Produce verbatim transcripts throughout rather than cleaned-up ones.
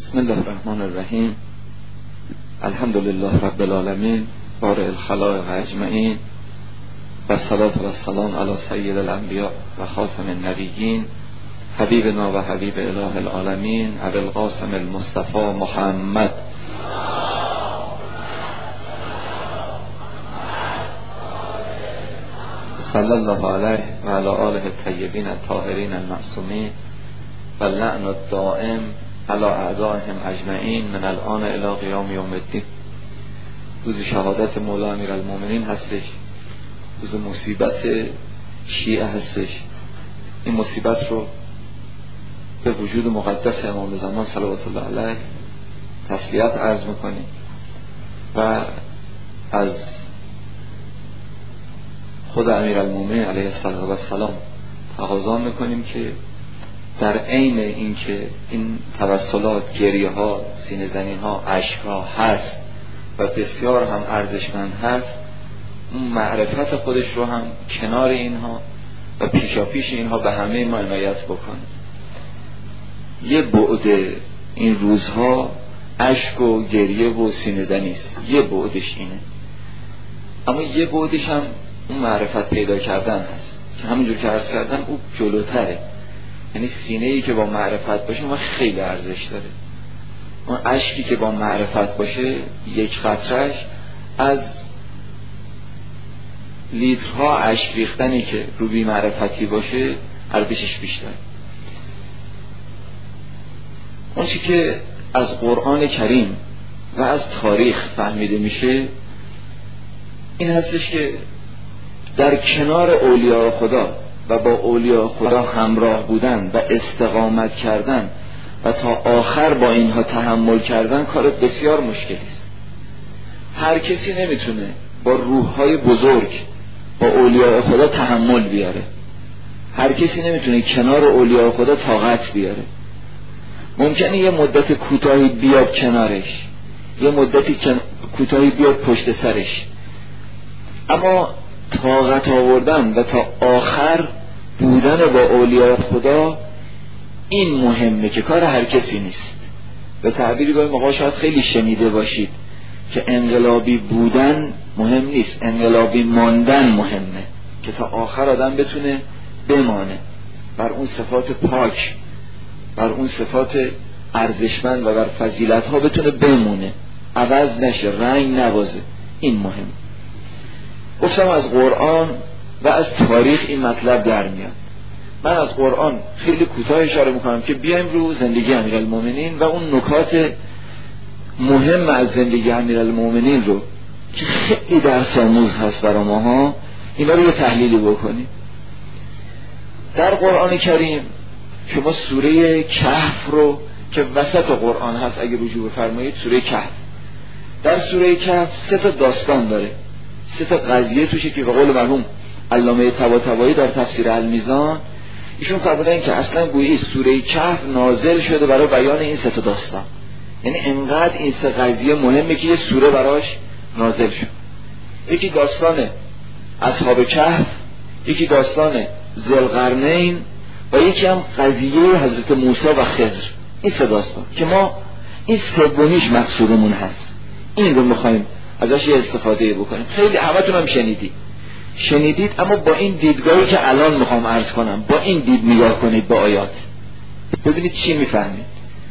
بسم الله الرحمن الرحیم. الحمد لله رب العالمین بارئ الخلائق اجمعین و الصلاة و السلام علی سید الانبیاء و خاتم النبیین حبیبنا و حبیب اله العالمین ابی القاسم المصطفى محمد صلی الله علیه و علی آله الطیبین الطاهرین المعصومین و اللعن الدائم علی اعدائهم اجمعین من الان الی قیام یوم الدین. روز شهادت مولا امیرالمومنین هستش، روز مصیبت شیعه هستش. این مصیبت رو به وجود مقدس امام زمان صلوات الله علیه تسلیت عرض میکنیم و از خود امیرالمومنین علیه السلام تقاضا میکنیم که در عین اینکه این توسلات، گریه ها، سینه زنی ها، اشک ها هست و بسیار هم ارزشمند هست، اون معرفت خودش رو هم کنار اینها و پیشا پیش اینها به همه ما عنایت بکنه. یه بعد این روزها اشک و گریه و سینه زنی است، یه بعدش اینه، اما یه بعدش هم اون معرفت پیدا کردن هست که همونجور که عرض کردم او جلوتره. یعنی سینه‌ای که با معرفت باشه اون خیلی ارزش داره. اون اشکی که با معرفت باشه یک قطره‌اش از لیترها اشک ریختنی که رو بی معرفتی باشه ارزشش بیشتر. اون چیزی که از قرآن کریم و از تاریخ فهمیده میشه این هستش که در کنار اولیاء خدا و با اولیاء خدا همراه بودن و استقامت کردن و تا آخر با اینها تحمل کردن کار بسیار مشکلی است. هر کسی نمیتونه با روح‌های بزرگ با اولیاء خدا تحمل بیاره. هر کسی نمیتونه کنار اولیاء خدا طاقت بیاره. ممکنه یه مدت کوتاهی بیاد کنارش، یه مدتی کوتاهی بیاد پشت سرش، اما طاقت آوردن و تا آخر بودن با اولیاء خدا این مهمه که کار هر کسی نیست. به تعبیری گاهی موقع شاید خیلی شنیده باشید که انقلابی بودن مهم نیست، انقلابی ماندن مهمه، که تا آخر آدم بتونه بمانه بر اون صفات پاک، بر اون صفات ارزشمند و بر فضیلت ها بتونه بمونه، عوض نشه، رنگ نبازه. این مهم. گفتم از قرآن و از تاریخ این مطلب در میاد. من از قرآن خیلی کوتاه اشاره میکنم که بیایم رو زندگی امیرالمومنین و اون نکات مهم از زندگی امیرالمومنین رو که خیلی درس آموز هست برای ماها، اینا رو یه تحلیلی بکنیم. در قرآن کریم شما سوره کهف رو که وسط قرآن هست اگه رجوع بفرمایید، سوره کهف، در سوره کهف سه تا داستان داره، سه تا قضیه توشه که به قول مرحوم علامه طباطبایی در تفسیر المیزان ایشون فرمودن که اصلا گویی سوره کهف نازل شده برای بیان این سه تا داستان. یعنی انقدر این سه قضیه مهمه که یه سوره براش نازل شد. یکی داستان اصحاب کهف، یکی داستان ذوالقرنین و یکی هم قضیه حضرت موسی و خضر. این سه داستان که ما این سومیش مقصودمون هست، این رو میخوایم ازش یه استفاده بکنیم. خیلی همتون هم شنیدید شنیدید اما با این دیدگاهی که الان میخوام عرض کنم، با این دید نگاه کنید به آیات، ببینید چی میفهمید.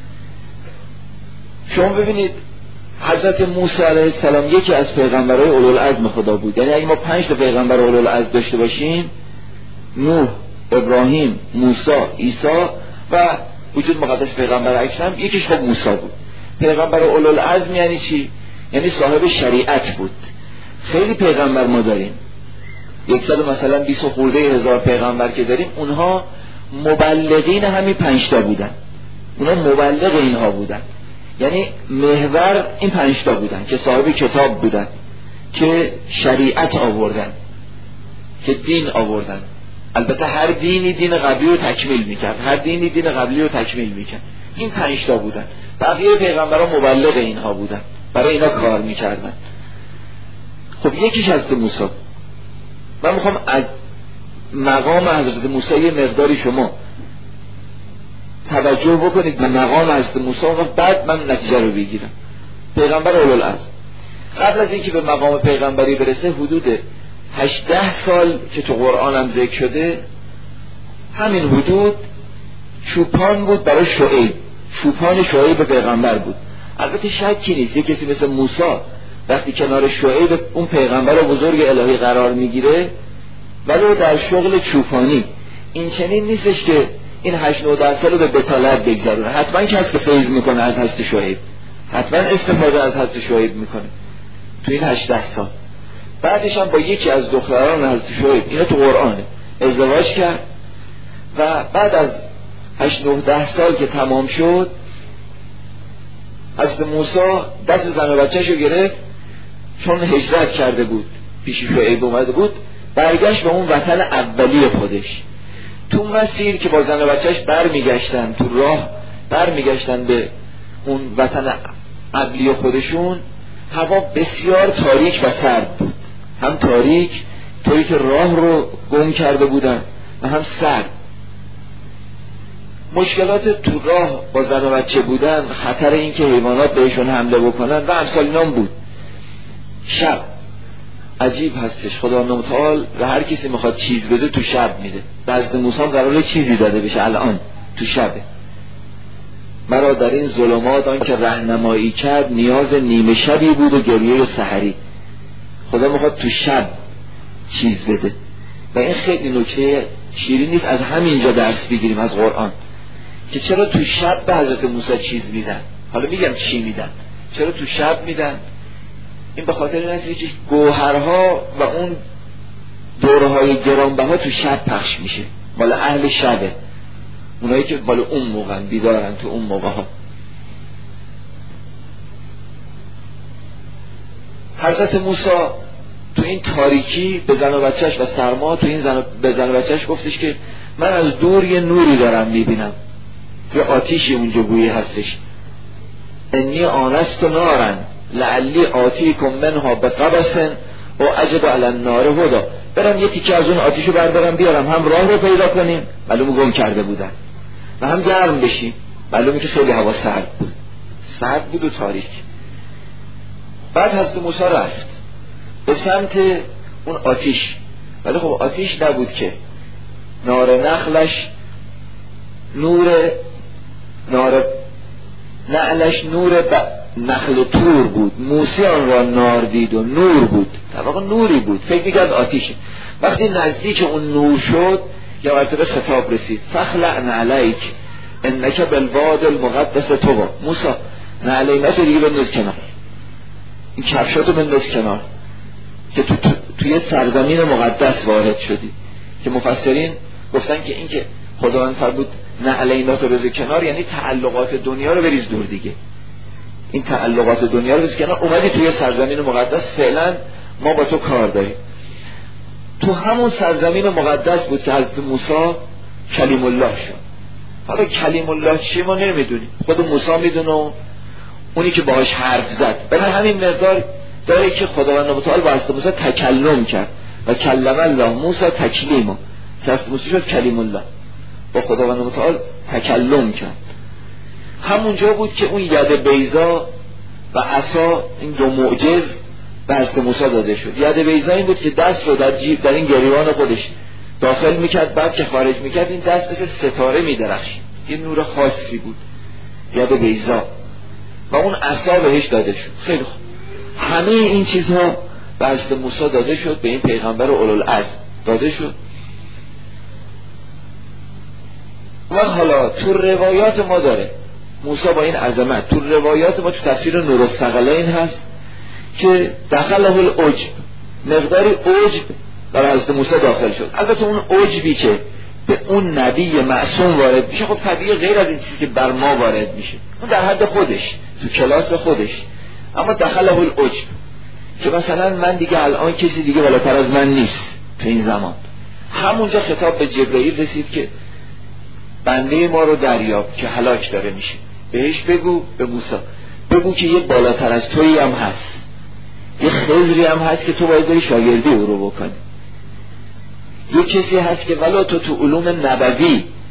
شما ببینید حضرت موسی علیه السلام یکی از پیغمبرای اولوالعزم خدا بود. یعنی اگه ما پنج تا پیغمبر اولوالعزم داشته باشیم، نوح، ابراهیم، موسی، عیسی و وجود مقدس پیغمبر اکرم، یکیش خب موسی بود. پیغمبر اولوالعزم یعنی چی؟ یعنی صاحب شریعت بود. خیلی پیغمبر ما داریم، یکصد مثلا بیست خورده هزار پیغمبر که داریم، اونها مبلغین همین پنج تا بودن، اونها مبلغ اینها بودن. یعنی محور این پنج تا بودن که صاحب کتاب بودن، که شریعت آوردن، که دین آوردن. البته هر دینی دین قبلی رو تکمیل میکرد، هر دینی دین قبلی رو تکمیل میکرد. این پنج تا بودن. بقیه پیغمبران مبلغ اینها بودن، برای اینا کار میکردن. خب یکیش حضرت موسی. من میخوام از مقام حضرت موسی یه مقداری شما توجه بکنید به مقام حضرت موسی و بعد من نتیجه رو بگیرم. پیغمبر اولوالعزم قبل از اینکه به مقام پیغمبری برسه حدود هجده سال که تو قرآن هم ذکر شده، همین حدود چوپان بود برای شعیب، چوپان شعیب به پیغمبر بود. البته شکی نیست یه کسی مثل موسی وقتی کنار شعیب اون پیغمبر بزرگ الهی قرار میگیره ولی در شغل چوپانی، این چنین نیستش که این هشت نوده سال رو به بطالت بگذارونه. حتما کسی که فیض میکنه از حضرت شعیب، حتما استفاده از حضرت شعیب میکنه تو این هجده سال. بعدش هم با یکی از دختران حضرت شعیب، اینا تو قرآنه، ازدواج کرد و بعد از هشت نوده سال که تمام شد حضرت موسی دست زن و بچه‌شو گرفت، چون هجرت کرده بود پیش شعیب اومده بود، برگشت به اون وطن اولی خودش. تو مسیر که با زن و بچهش برمیگشتن، تو راه برمیگشتن به اون وطن قبلی خودشون، هوا بسیار تاریک و سرد بود، هم تاریک طوری که راه رو گم کرده بودن و هم سرد. مشکلات تو راه با زن و بچه بودن، خطر این که حیوانات بهشون حمله بکنن و امثال اینام بود. شب عجیب هستش، خدا متعال و هر کسی میخواد چیز بده تو شب میده. بعضی موسی قراره چیزی داده بشه الان تو شبه. مرا در این ظلمات آن که راهنمایی کرد، نیاز نیمه شبی بود و گریه سحری. خدا میخواد تو شب چیز بده و این خیلی نکته شیرین نیست، از همینجا درس بگیریم از قرآن که چرا تو شب به حضرت موسی چیز میدن. حالا میگم چی میدن، چرا تو شب میدن. این به خاطر این است که گوهرها و اون دورهای گرانبها تو شب پخش میشه، مال اهل شبه، اونایی که مال اون موقع بیدارن تو اون موقع ها. حضرت موسی تو این تاریکی به زن و بچهش و سرما تو این زن به زن و بچهش گفتش که من از دور یه نوری دارم میبینم، یه آتیشی اونجا گویی هستش. انی آنست نارن لعلی آتیکم منها بقبس و اجد علی النار هدا. برم یه تیکه از اون آتیشو بردارم بیارم، هم راه رو پیدا کنیم، معلومه گم کرده بودن، و هم گرم بشیم، معلومه که خیلی هوا سرد بود، سرد بود و تاریک. بعد حضرت موسی رفت به سمت اون آتیش، ولی خب آتیش نبود که، نار نخلش نور، نار نعلش نور ب... نخل تور بود. موسی آن را نار دید و نور بود، در واقع نوری بود، فکر می‌کرد آتیشه. وقتی نزدیک اون نور شد یا مرتبه خطاب رسید، فخلع نعلیک انک بالواد المقدس طوی. موسی نعلینا دیگه بنداز کنار، این کفشاتو بنداز کنار که تو, تو توی سرزمین مقدس وارد شدی. که مفسرین گفتن که این که خداوند فرمود نعلینا رو بذار کنار یعنی تعلقات دنیا رو بریز دور دیگه، این تعلقات دنیا رو بریز کنار، اومدی توی سرزمین مقدس، فعلا ما با تو کار داریم. تو همون سرزمین مقدس بود که حضرت موسی کلیم الله شد. حالا کلیم الله چیه ما نمیدونیم، خود موسی میدونه و اونی که باهاش حرف زد. برای همین مقدار داره که خداوند متعال با حضرت موسی تکلم کرد و کلم الله موسی تکلیما، که حضرت موسی شد کلیم الله، با خداوند متعال تکلم کرد. همونجا بود که اون ید بیضا و عصا، این دو معجز به حضرت موسی داده شد. ید بیضا این بود که دست رو در جیب در این گریبان خودش داخل میکرد، بعد که خارج میکرد این دست مثل ستاره میدرخشید، یه نور خاصی بود ید بیضا، و اون عصا بهش داده شد. خیلی خوب، همه این چیزها به حضرت موسی داده شد، به این پیغمبر اولوالعزم داده شد. و حالا تو روایات ما داره موسی با این عظمت، تو روایات ما تو تفسیر نور الثقلین هست که دخله العجب، مقداری عجب در حضرت موسی داخل شد. البته اون عجبی که به اون نبی معصوم وارد میشه خب طبیعی غیر از این چیزی که بر ما وارد میشه، اون در حد خودش تو کلاس خودش. اما دخله العجب که مثلا من دیگه الان کسی دیگه بالاتر از من نیست تو این زمان. همونجا خطاب به جبرئیل رسید که بنده ما رو دریاب که هلاک داره میشه، بهش بگو، به موسی بگو که یه بالاتر از تویی هم هست، یه خضری هم هست که تو باید بری شاگردی او رو بکنی، یه کسی هست که ولی تو تو علوم نبوی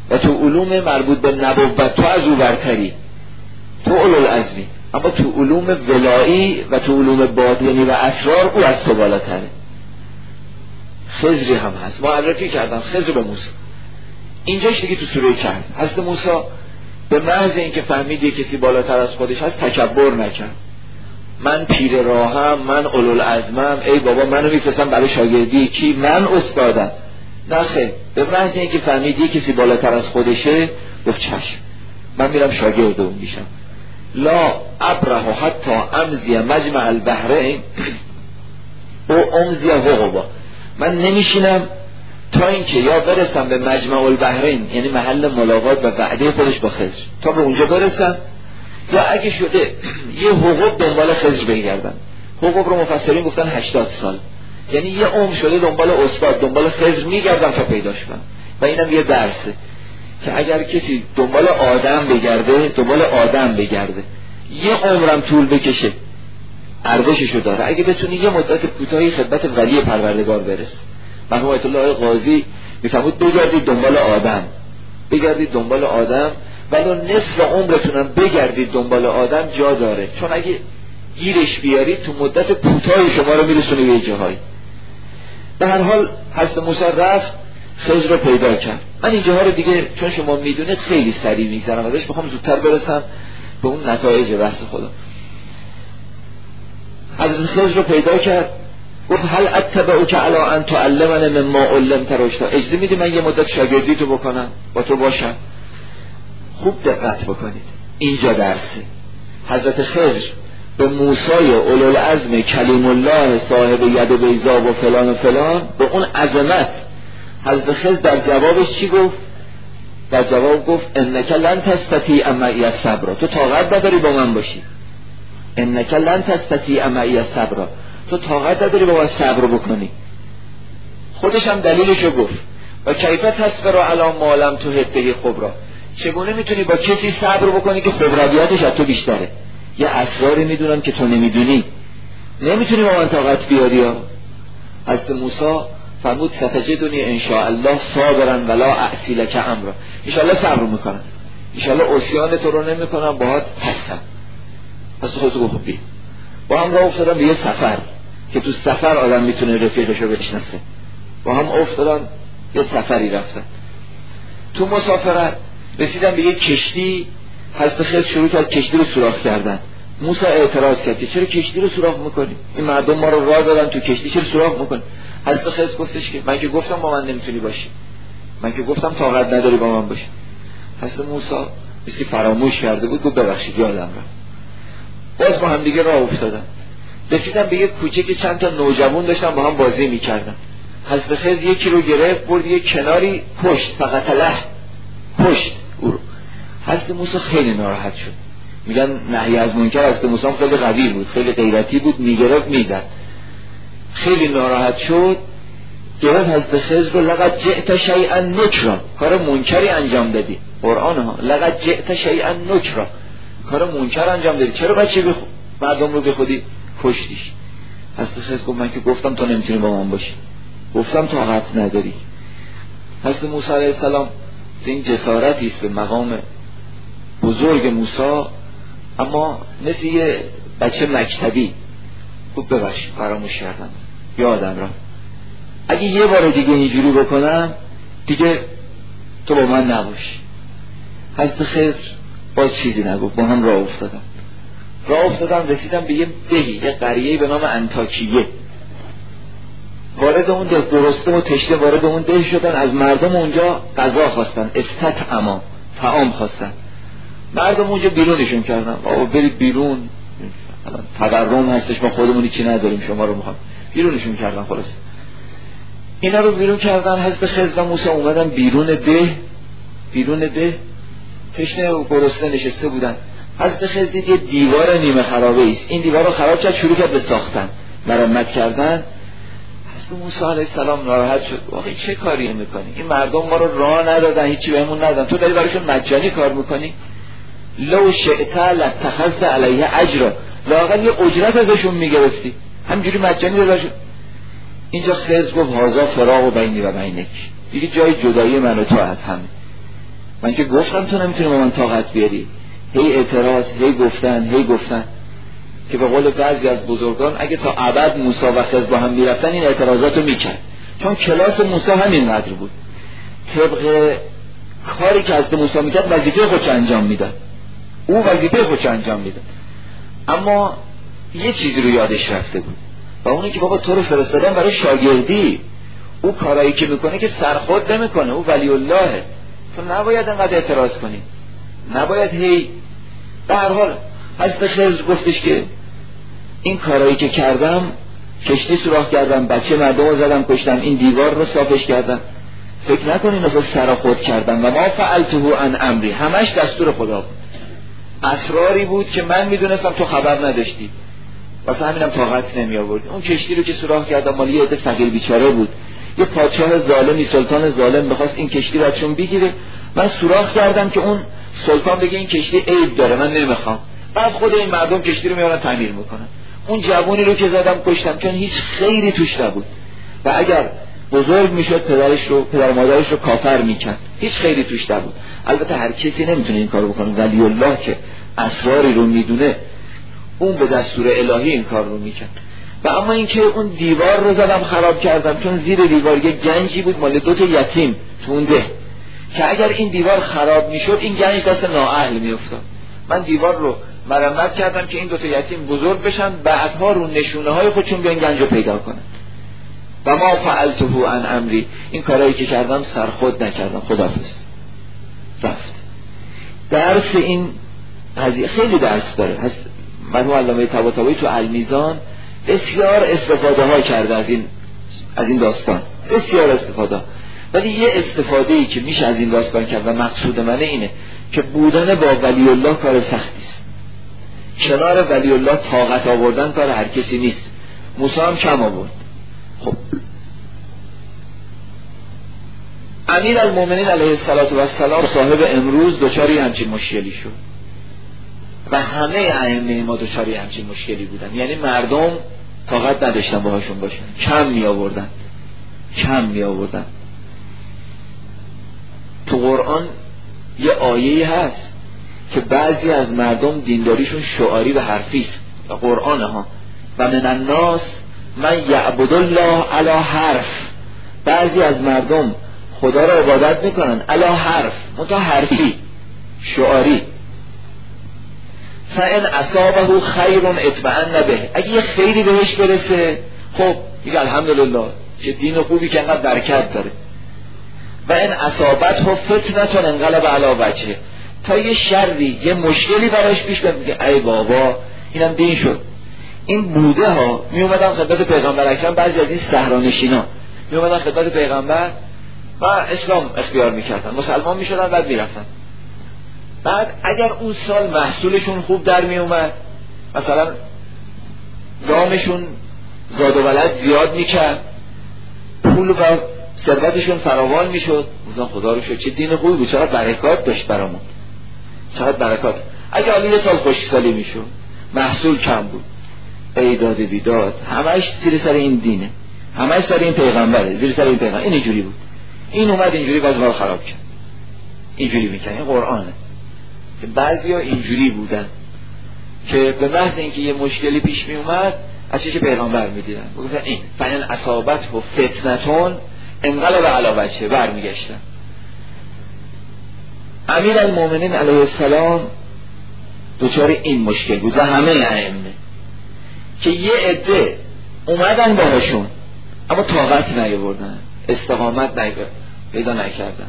و تو علوم مربوط به نبوت تو از او برتری، تو اولوالعزمی، اما تو علوم ولایی و تو علوم باطنی و اسرار او از تو بالاتره. خضری هم هست، معرفی کردن خضر به موسی. اینجاش دیگه تو سوره کهف حضرت موسی به محض اینکه فهمید یک کسی بالاتر از خودش هست تکبر نکرد. من پیر راهم، من اولوالعزمم، ای بابا منو میفرستم برای شاگردی کی؟ من استادم. نه خیر، به محض اینکه فهمید یک کسی بالاتر از خودشه گفت چشم، من میرم شاگرد اون میشم. لا ابره حتی امضی مجمع البحرین او امضی حقوبا، من نمیشینم تا اینکه یا برسم به مجمع البحرین، یعنی محل ملاقات و وعده خودش با خضر، تا به اونجا برسم، یا اگه شده یه حقوق دنبال خضر بگردم. حقوق رو مفسرین گفتن هشتاد سال، یعنی یه عمر شده دنبال استاد دنبال خضر میگردم تا پیداش کنم. و اینم یه درسه که اگر کسی دنبال آدم بگرده، دنبال آدم بگرده یه عمرم طول بکشه ارزششو داره اگه بتونی یه مدت کوتاهی خدمت ولی پروردگار برسه. مرحوم آیت الله قاضی میفرمود بگردید دنبال آدم، بگردید دنبال آدم ولو نصف عمرتونم بگردید دنبال آدم جا داره، چون اگه گیرش بیارید تو مدت کوتاهی شما رو میرسونه به جاهایی. به هر حال حضرت موسی رفت خضر رو پیدا کرد. من اینجاها رو دیگه چون شما میدونید خیلی سریع میگذرم ازش، بخوام زودتر برسم به اون نتایج بحث خدا. حضرت خضر رو پیدا کرد، گفت هل اتبعوک علی ان تعلمنی مما علمت رشدا، اجازه میدی من یه مدت شاگردی تو بکنم، با تو باشم؟ خوب دقت بکنید، اینجا درسه. حضرت خضر به موسی اولوالعزم کلیم الله صاحب ید بیضا و فلان و فلان، به اون عظمت حضرت خضر در جوابش چی گفت؟ در جواب گفت انک لن تستطیع معی الصبر، تو طاقت نداری با من باشی. انک لن تستطیع معی الصبر، تو طاقت نداری با من صبر بکنی. خودش هم دلیلشو گفت و کیف تصبر علی ما لم تحط به خبرا، چگونه میتونی با کسی صبر بکنی که خبراتش از تو بیشتره؟ یه اسراری میدونم که تو نمیدونی، نمیتونی با من طاقت بیاری. ها حضرت موسی فرمود ستجدنی ان شاء الله صابرا ولا اعصی لک امرا، ان شاء الله صبر میکنم، ان شاء الله عصیان تو رو نمیکنم، باهات هستم. پس خودتو گفت بی با هم راه افتادن به یه سفر که تو سفر آدم میتونه رفیقشو بشناسه. با هم افتادن یه سفری رفتن، تو مسافرت رسیدن به یه کشتی. حضرت خضر شروع کرد کشتی رو سوراخ کردن. موسی اعتراض کرد که چرا کشتی رو سوراخ میکنی؟ این مردم ما رو راه دادن تو کشتی، چرا سوراخ میکنی؟ حضرت خضر گفتش که من که گفتم با من نمیتونی باشی، من که گفتم طاقت نداری با من باشی. حضرت موسی مثل که فراموش کرده بود، گفت ببخشید یادم رفت. باز با هم دیگه راه افتادن، رسیدن به یه کوچه که چند تا نوجوان داشتن با هم بازی میکردن. حضرت خضر یکی رو گرفت برد یه کناری پشت، فقط له پشت او رو. حضرت موسی خیلی ناراحت شد. میگن نهی از منکر حضرت موسی خیلی قوی بود، خیلی غیرتی بود، میگرفت میزد. خیلی ناراحت شد، گرفت حضرت خضر رو لقد جئت شیئا نکرا، کار منکری انجام دادی. قرآن ها لقد جئت شیئا نکرا، کار منکر انجام دادی، چرا بچه بخ... مردم رو به خودی کشتیش؟ حضرت خضر گفت من که گفتم تو نمیتونی با من باشی، گفتم طاقت نداری. حضرت موسی علیه السلام این جسارتی است به مقام بزرگ موسی، اما مثل یه بچه مکتبی خوب ببخشید فراموش کردم، یادم رفت، اگه یه بار دیگه اینجوری بکنم دیگه تو با من نباشی. حضرت خضر باز چیزی نگفت، با هم راه افتادم. راه افتادم رسیدم به یه دهی، یه قریه‌ای به نام انطاکیه. وارد اون ده، گرسنه و تشنه وارد اون ده شدن، از مردم اونجا غذا خواستن، استطعما طعام خواستن. مردم اونجا بیرونشون کردن، آقا برید بیرون، تورم هستش ما خودمونی چی نداریم شما رو میخوام. بیرونشون کردن. خلاص اینا رو بیرون کردن. حضرت خضر و موسی اومدن بیرون ده، بیرون ده تشنه و گرسنه نشسته بودن. حضرت خضر دید یه دیوار نیمه خرابه است، این دیوار رو خراب کرد، شروع کرد به ساختن، مرمت کردن. حضرت موسی علیه السلام ناراحت شد، واقعا چه کاری میکنی؟ این مردم ما رو راه ندادن، هیچی بهمون ندادن، تو داری براشون مجانی کار میکنی؟ لو شئت لاتخذت علیه اجرا، لااقل یه اجرت ازشون میگرفتی، همینجوری مجانی داداشون. اینجا خضر گفت هذا فراق بینی و بینک، دیگه جای جدایی من و تو از هم. من که گفتم تو نمیتونی با من طاقت بیاری. هی اعتراض، هی گفتن، هی گفتن که به قول بعضی از بزرگان اگه تا ابد موسی و خضر با هم میرفتن این اعتراضاتو میکرد، چون کلاس موسی همینقدر بود. طبق کاری که از موسی میکرد وظیفه خودش انجام میداد، او وظیفه خودش انجام میداد، اما یه چیزی رو یادش رفته بود و اونی که بابا تو رو فرستادن برای شاگردی، او کارایی که میکنه که سرخود نمیکنه، او ولی اللهه، تو نباید انقدر اعتراض کنی، نباید هی. به هر حال حضرت خضر گفتش که این کارایی که کردم، کشتی سوراخ کردم، بچه مردم رو زدم کشتم، این دیوار رو صافش کردم، فکر نکنین اصلا سر خود کردم و ما فعلته عن امری، همش دستور خدا بود، اسراری بود که من میدونستم تو خبر نداشتی، واسه همینم طاقت نمی آوردی. اون کشتی رو که سوراخ کردم مال یه عده فقیر بیچاره بود، یه پادشاه ظالمی، سلطان ظالم بخواست این کشتی رو ازشون بگیره، من سوراخ کردم که اون سلطان بگه این کشتی عیب داره من نمیخوام، بعد خود این مردم کشتی رو میارن تعمیر میکنن. اون جوونی رو که زدم کشتم چون هیچ خیری توش نبود و اگر بزرگ میشد پدرش رو پدر مادرش رو کافر میکرد، هیچ خیری توش نبود. البته هر کسی نمیتونه این کارو بکنه، ولی الله که اسراری رو میدونه اون به دستور الهی این کار رو میکرد. و اما اینکه اون دیوار رو زدم خراب کردم، چون زیر دیوار یه گنجی بود مال دو تا یتیم تو اون ده که اگر این دیوار خراب میشد این گنج دست نااهل میافتاد. من دیوار رو مرمت کردم که این دو تا یتیم بزرگ بشن، بعدها رو نشونه های خودشون بیان گنج رو پیدا کنن. و ما فعلته عن امری، این کارهایی که کردم سر خود نکردم، خداحافظ. رفت. درس این قضیه خیلی درس داره. مرحوم علامه طباطبایی تو المیزان بسیار استفاده ها کرده از این از این داستان، بسیار استفاده، ولی یه استفاده ای که میشه از این داستان کرد و مقصود من اینه که بودن با ولی الله کار سختی است. کنار ولی الله طاقت آوردن کار هر کسی نیست. موسی هم کم آورد. خب امیر المومنین علیه السلام صاحب امروز دوچاری همچین مشکلی شد و همه ائمه ما دوچاری همچین مشکلی بودن، یعنی مردم طاقت نداشتن باهاشون باشن، کم می آوردن کم می آوردن. تو قرآن یه آیه هست که بعضی از مردم دینداریشون شعاری و حرفی است، قرآن ها، و من الناس من یعبد الله علی حرف، بعضی از مردم خدا را عبادت میکنن علی حرف، منتها حرفی شعاری. فان اصابه خیر اطمئن به، اگه یه خیری بهش برسه خب میگه الحمدلله چه دین خوبی که انقدر برکت داره. و ان اصابته فتنه انقلب علی وجهه، تا یه شری یه مشکلی براش پیش بیاد میگه ای بابا اینم دین شد. این بوده ها می اومدن خدمت پیغمبر اکرم، بعضی از این صحرانشینا می اومدن خدمت پیغمبر و اسلام اختیار میکردن، مسلمان میشدن بعد میرفتن. بعد اگر اون سال محصولشون خوب در می اومد، مثلا دامشون زاد و ولد زیاد میکرد، پول و ثروتشون فراوان میشد، مثلا خدا رو شد چه دین خوبی بود، چقدر برکات داشت برامون، چقدر برکات. اگه حالا یه سال خوشسالی میشد، محصول کم بود، ایداد بیداد، همش زیر سر این دینه، همش سر این پیغمبره، زیر سر این پیغمبر. این اینجوری بود، این اومد اینجوری وضع رو خراب کرد، اینجوری میکنه. این قرآنه که بعضیا اینجوری بودن که به محض اینکه یه مشکلی پیش می اومد از چه پیغمبر میدیدن، گفتن این فین اصابت و فتنتون انقلب علی وجهه، برمیگشتن. امیر المومنین علیه السلام دوچار این مشکل بود و همه ائمه که یه عده اومدن باهاشون اما طاقت نیاوردن، استقامت پیدا نکردن.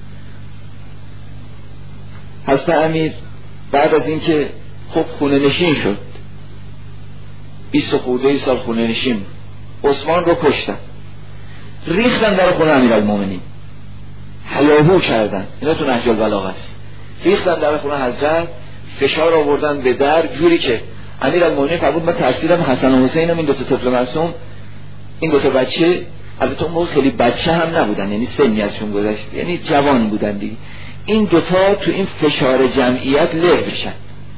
حضرت امیر بعد از اینکه خب خونه نشین شد، بیست و خورده سال خونه نشین، عثمان رو کشتن، ریختن در خونه امیرالمومنین، هیاهو کردن، اینا تو نهج البلاغه است، ریختن در خونه حضرت، فشار آوردن به در، جوری که امیرالمومنین فرمود من ترسیدم حسن و حسینم، این دو تا طفل معصوم، این دو تا بچه، البته اون موقع خیلی بچه هم نبودن، یعنی سنی ازشون گذشت، یعنی جوان بودن دیگه، این دوتا تو این فشار جمعیت له بشن.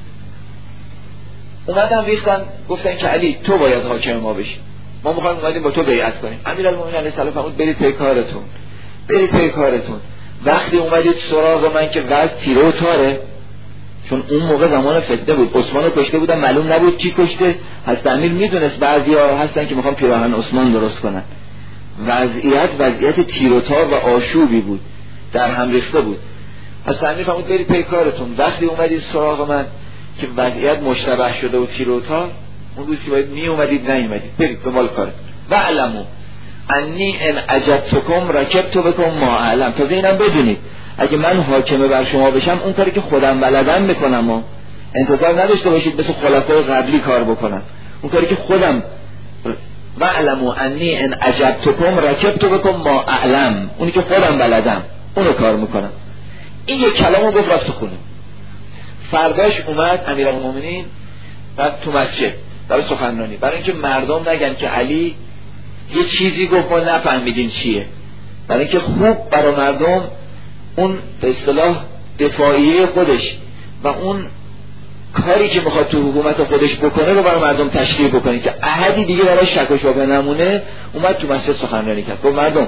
اومدن ریختن، گفتن که علی تو باید حاکم ما بشی، ما میخوایم اومدیم با تو بیعت کنیم. امیرالمومنین علیه السلام فرمود برید پی کارتون، برید پی کارتون. وقتی اومدید سراغ من که وضع تیره و تاره، چون اون موقع زمان فتنه بود، عثمان رو کشته بودن، معلوم نبود کی کشته. حضرت امیر میدونست بعضیا هستن که میخوان پیراهن عثمان درست کنن. وضعیت وضعیت تیر و تار و آشوبی بود، در هم ریخته بود. حضرت امیر فرمود برید پی کارتون. وقتی اومدید سراغ من که وضعیت مشتبه شده و تیر و تار، اون روز که باید می اومدید نیومدید، برید به مال کارتون. و علمو انی ان عجبتکم رکبت بکم ما علم. تازه اینم بدونید اگه من حاکمه بر شما بشم، اون کاری که خودم بلدم میکنم و انتظار نداشته باشید مثل خلفای قبلی کار بکنم. اون کاری که خودم و علمو انی ان عجبتکم رکبت بکم ما علم، اونی که خودم بلدم اونو کار میکنم. این یک کلامو گفت رفت خونه. فرداش اومد امیرالمومنین بعد تو مسجد برای سخنرانی، برای اینکه مردم نگن که علی یه چیزی گفت ما نفهمیدین چیه، برای اینکه خوب برای مردم اون به اصطلاح دفاعیه خودش و اون کاری که میخواد تو حکومت خودش بکنه رو برای مردم تشریح بکنه که احدی دیگه برای شک و شبهه نمونه. اومد تو مسجد سخنرانی کرد، گفت مردم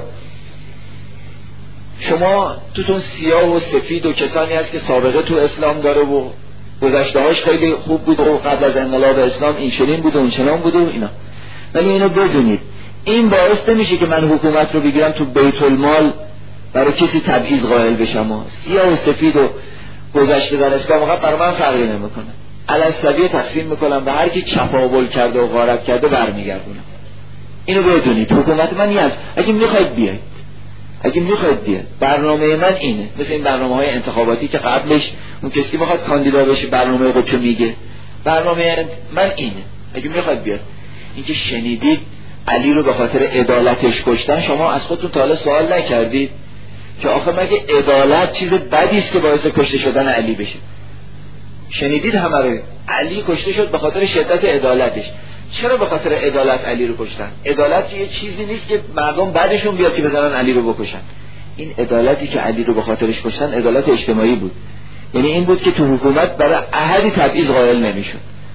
شما توتون سیاه و سفید و کسانی هست که سابقه تو اسلام داره و گذشته هاش خیلی خوب بود و قبل از انقلاب اسلام این چنین بود و اون چنان بود و اینا، ولی اینو بدونید این باعث نمیشه که من حکومت رو بگیرم تو بیت المال برای کسی تبعیض قائل بشم و سیاه و سفید و گذشته در اسلام واقعا برای من فرقی نمیکنه، علسویه تقسیم میکنم و هر کی چپاول کرده و غارت کرده برمیگردونم. اینو بدونید حکومت من نیست. اگه میخواید بیاید، اگه میخواید بیاید، برنامه من اینه، مثل این برنامه های انتخاباتی که قبلش اون کسی که میخواد کاندیدا بشه برنامه خودشو میگه، برنامه من اینه. اگه میخواید بیاید، اینکه شنیدید علی رو به خاطر عدالتش کشتن، شما از خودتون تا حالا سوال نکردید که آخه مگه عدالت چیز بدی است که باعث کشته شدن علی بشه؟ شنیدید همه رو، علی کشته شد به خاطر شدت عدالتش. چرا به خاطر عدالت علی رو کشتن؟ عدالت یه چیزی نیست که مردم بعدشون بیاد که بزنن علی رو بکشن. این عدالتی که علی رو به خاطرش کشتن عدالت اجتماعی بود، یعنی این بود که تو حکومت برای احدی تبعیض قائل نمیشد.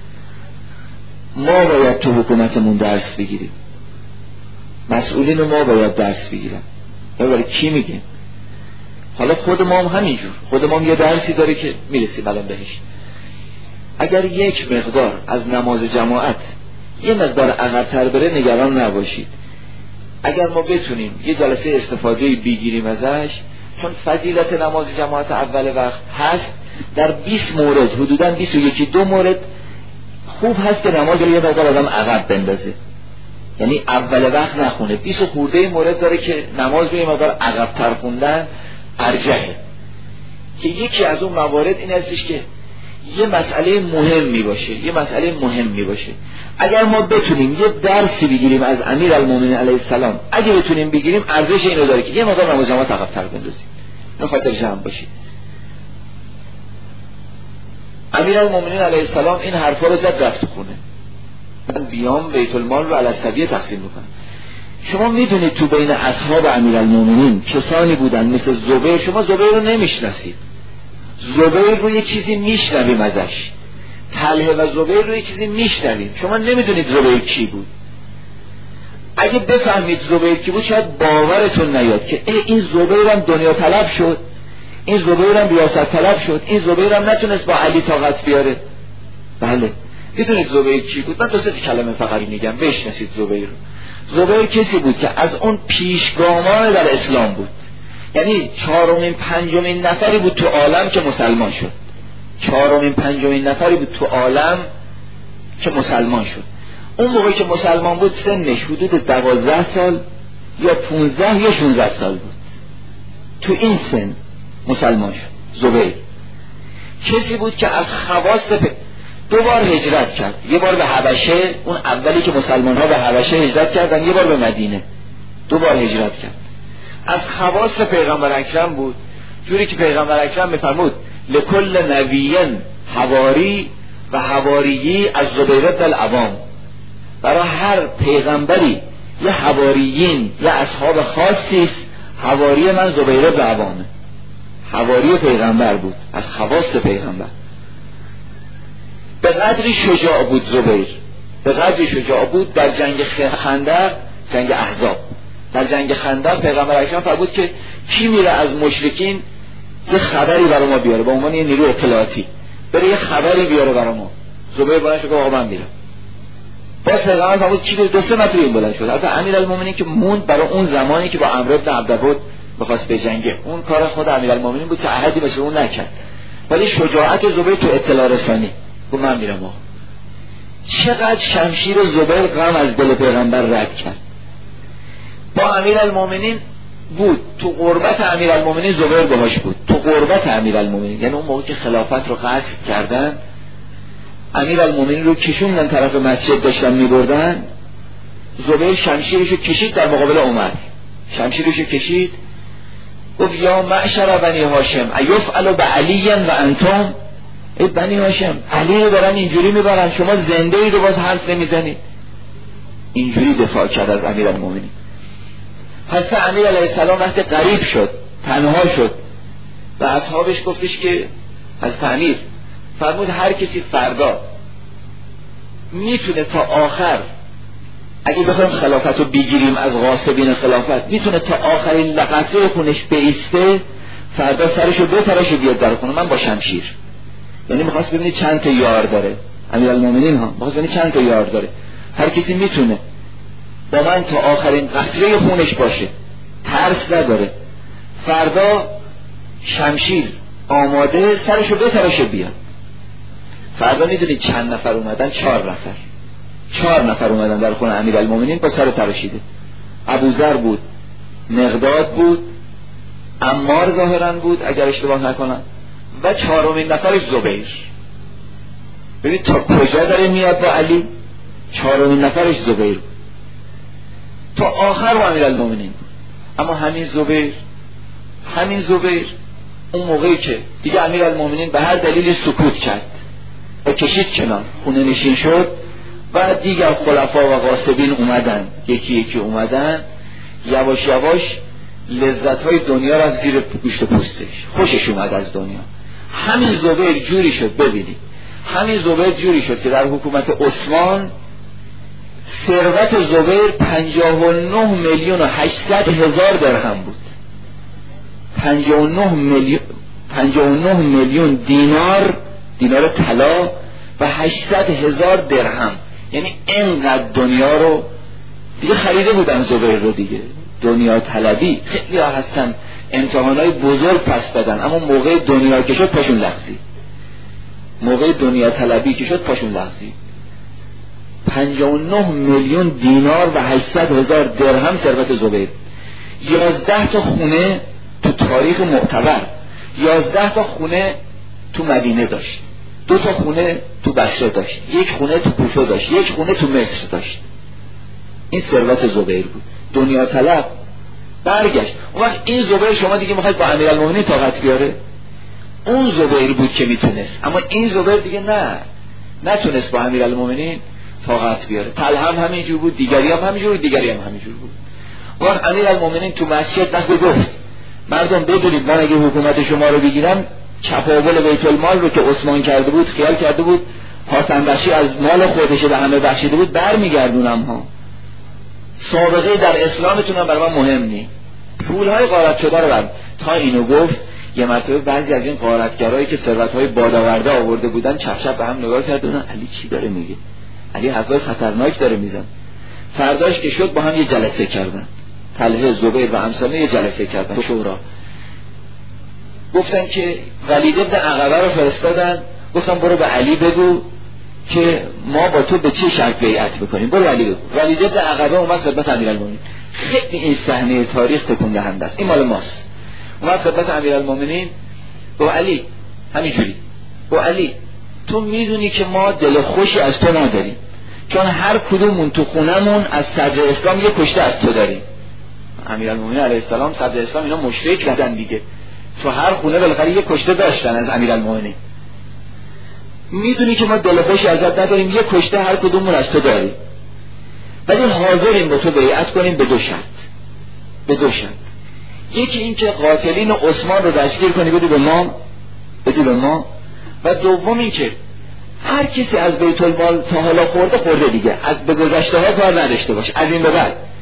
ما باید تو حکومتمون درس بگیریم، مسئولین ما باید درس بگیرن. یا برای کی میگیم؟ حالا خود ما هم همینجور، خود ما هم یه درسی داره که میرسیم الان بهش. اگر یک مقدار از نماز جماعت یه مقدار عقب‌تر بره نگران نباشید. اگر ما بتونیم یه جلسه استفاده بگیریم ازش، چون فضیلت نماز جماعت اول وقت هست، در بیست مورد حدوداً بیست و یک دو مورد خوب هست که نماز رو یه مقدار آدم عقب بندازه، یعنی اول وقت نخونه. بیست و خورده مورد داره که نماز رو یه مقدار عقب‌تر خوندن ارجحه، که یکی از اون موارد این هستش که یه مسئله مهمی باشه، یه مسئله مهمی باشه. اگر ما بتونیم یه درسی بگیریم از امیرالمومنین علیه السلام، اگه بتونیم بگیریم، ارزش اینو داره که یه مقدار نماز جماعت عقب‌تر بندازیم. اینو خاطر جمع باشید. امیرالمومنین علیه السلام این حرفا رو زد رفت خونه. من بیام بیت المال رو علسویه تقسیم میکنم. شما میدونید تو بین اصحاب امیرالمومنین کسانی بودن مثل زبیر. شما زبیر رو نمیشناسید، زبیر رو یه چیزی میشنویم ازش، طلحه و زبیر رو یه چیزی میشنویم، شما نمیدونید زبیر کی بود. اگه بفهمید زبیر کی بود شاید باورتون نیاد که این زبیر هم دنیا طلب شد، این زبیر هم ریاست طلب شد، این زبیر هم نتونست با علی طاقت بیاره. بله میدونید زبیر کی بود؟ من دو سه کلمه فقط میگم بشناسید زبیر. زبیر کسی بود که از اون پیشگامان در اسلام بود، یعنی چهارمین پنجمین نفری بود تو عالم که مسلمان شد. چهارمین پنجمین نفری بود تو عالم که مسلمان شد. اون موقعی که مسلمان بود سنش حدود دوازده سال یا پونزده یا شونزده سال بود. تو این سن مسلمان شد زبیر. کسی بود که از خواص پ... دو بار هجرت کرد، یه بار به حبشه، اون اولی که مسلمان ها به حبشه هجرت کردن، یه بار به مدینه، دو بار هجرت کرد. از خواص پیغمبر اکرم بود، جوری که پیغمبر اکرم میفرمود لکل نبیین حواری و حواریی از زبیر بن العوام. برای هر پیغمبری یه حواریین، یه اصحاب خاصی است. حواری من زبیر بن العوامه، حواری پیغمبر بود، از خواص پیغمبر. به قدری شجاع بود زبیر، به قدری شجاع بود در جنگ خندق، جنگ احزاب، در جنگ خندق پیغمبر اکرم فرمود که کی میره از مشرکین یه خبری برای ما بیاره، به عنوان یه نیرو اطلاعاتی بره یه خبری بیاره برای ما. زبیر بلند شد آقا من میرم. باز پیغمبر فرمود کی بره، دو سه نفر این بلند شد. البته امیرالمومنین که موند برای اون زمانی که با عمرو بن عبدود بخواست بجنگه، اون کار خود امیرالمومنین بود که احدی مثل اون نکرد. ولی شجاعت زبیر تو اطلاع رسانی گفت من میرم. آقا چقدر شمشیر زبیر غم از دل پیغمبر رد کرد. با امیرالمومنین بود، تو قربت امیرالمومنین زبیر باهاش بود، تو قربت امیرالمومنین، یعنی اون موقع که خلافت رو غصب کردن امیرالمومنین رو کشوندن طرف مسجد داشتن میبردن، زبیر شمشیرش رو کشید در مقابل عمر، شمشیرش رو کشید گفت یا معشر بنی هاشم ایفعل بعلی و انتم، ای بنی هاشم علی رو دارن اینجوری میبرن شما زنده اید و باز حرف نمیزنید. اینجوری دفاع کرد از امیرالمومنین. حضرت امیر علیه السلام وقتی غریب شد تنها شد و اصحابش گفتش که حضرت امیر فرمود هر کسی فردا میتونه تا آخر، اگه بخوایم خلافت رو بگیریم از غاصبین خلافت، میتونه تا آخرین لقطه خونش بیسته، فردا سرشو بتراشه بیاد در خونه من با شمشیر. یعنی میخواست ببینید چند تا یار داره امیرالمومنین ها، میخواست ببینید چند تا یار داره. هر کسی میتونه با من تا آخرین قطره خونش باشه، ترس نداره، فردا شمشیر آماده سرشو بتراشه بیاد. فردا میدونید چند نفر اومدن؟ چهار نفر چهار نفر اومدن در خونه امیرالمومنین با سر تراشیده. ابوذر بود، مقداد بود، عمار ظاهرا بود اگر اشتباه نکنم، و چهارمین نفرش زبیر. ببین تا کجا داره میاد با علی. چهارمین نفرش زبیر تا آخر با امیرالمومنین. اما همین زبیر همین زبیر اون موقعی که دیگه امیرالمومنین به هر دلیل سکوت کرد و کشید کنار، خونه نشین شد و دیگر خلفا و غاصبین اومدن، یکی یکی اومدن، یواش یواش لذت‌های دنیا رفت زیر گوشت پوستش، خوشش اومد از دنیا. همین زبیر جوری شد، ببینید همین زبیر جوری شد که در حکومت عثمان ثروت زبیر پنجاه و نه میلیون و هشتصد هزار درهم بود. پنجاه و نه میلیون پنجاه و نه میلیون دینار، دینار طلا و هشتصد هزار درهم. یعنی اینقدر دنیا رو دیگه خریده بودن زبیر رو دیگه. دنیا طلبی خیلی ها هستن امتحانای بزرگ پس دادن، اما موقع دنیا که شد پاشون لغزی، موقع دنیا طلبی که شد پاشون لغزی. پنجاه و نه میلیون دینار و هشتصد هزار درهم ثروت زبیر. یازده تا خونه تو تاریخ معتبر، یازده تا خونه تو مدینه داشت، دو تا خونه تو بصره داشت، یک خونه تو کوفه داشت، یک خونه تو مصر داشت. این ثروت زبیر بود. دنیا طلب برگشت. اون وقت این زبیر شما دیگه میخواید با امیرالمومنین طاقت بیاره؟ اون زبیر بود که میتونست، اما این زبیر دیگه نه، نتونست با امیرالمومنین طاقت بیاره. طلحه هم همینجور بود، دیگری هم همینجور بود، دیگری هم همینجور بود. اون وقت امیرالمومنین تو مسجد وقتی گفت مردم بدونید من اگه حکومت شما رو بگیرم، چپاول بیت المال رو که عثمان کرده بود، خیال کرده بود حاتم بخشی از مال خودش به همه بخشیده بود، برمیگردونم ها. سابقه در اسلامتون هم برای من مهم نی، پولهای غارت شده رو برم. تا اینو گفت یه مرتبه بعضی از این غارتگرایی که ثروت‌های بادآورده آورده بودن چپ چپ به هم نگاه کردن، علی چی داره میگه؟ علی حرفای خطرناک داره میزن. فرداش که شد با هم یه جلسه کردن، طلحه، زبیر و امثاله یه جلسه کردن شورا. گفتن که ولید بن عقبه رو فرستادن، گفتن برو به علی بگو که ما با تو به چه شرط بیعت بکنیم، برو علی بگو. ولید بن عقبه اومد خدمت امیرالمومنین. خیلی این صحنه تاریخ تکون دهنده است، این مال ماست. اومد خدمت امیرالمومنین با علی همینجوری، با علی تو میدونی که ما دل خوشی از تو نداریم، چون هر کدومون تو خونمون از صدر اسلام یه کشته از تو داریم. امیرالمومنین علیه السلام صدر اسلام اینا مشرک بودن دیگه، تو هر خونه بالاخره یه کشته داشتن از امیرالمومنین. میدونی که ما دل خوشی ازت نداریم، یه کشته هر کدومون از تو داریم، ولی حاضریم با تو بیعت کنیم به دو شرط. به دو شرط. یکی این که قاتلین عثمان رو دستگیر کنی بدی به ما، بدی به ما، و دوم این که هر کسی از بیت المال تا حالا خورده خورده دیگه، از به گذشته ها کار نداشته باشه، از این به بعد